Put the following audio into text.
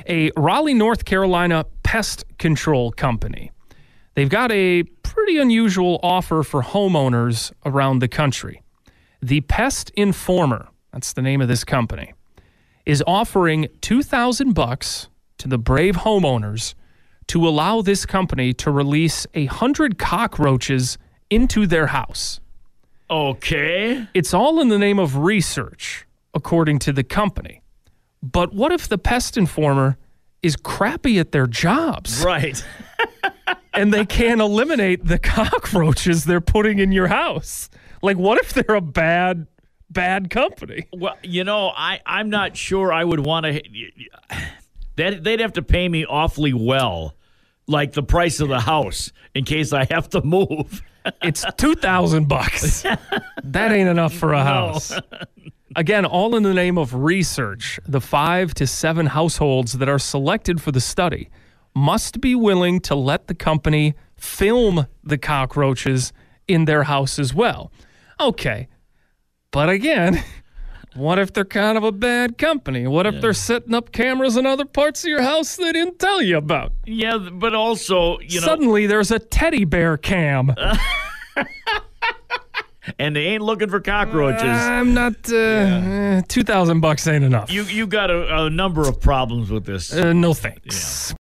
a Raleigh, North Carolina pest control company. They've got a pretty unusual offer for homeowners around the country. The Pest Informer, that's the name of this company, is offering $2,000 to the brave homeowners to allow this company to release 100 cockroaches into their house. Okay. It's all in the name of research, according to the company. But what if the Pest Informer is crappy at their jobs? Right. And they can't eliminate the cockroaches they're putting in your house? Like, what if they're a bad company? Well, I'm not sure I would want to. They'd have to pay me awfully well, like the price of the house, in case I have to move. It's $2,000. That ain't enough for a house. Again, all in the name of research. The 5 to 7 households that are selected for the study must be willing to let the company film the cockroaches in their house as well. Okay, but again, what if they're kind of a bad company? What if they're setting up cameras in other parts of your house they didn't tell you about? Yeah, but also, suddenly there's a teddy bear cam. And they ain't looking for cockroaches. I'm not. $2,000 ain't enough. You got a number of problems with this. No thanks. Yeah.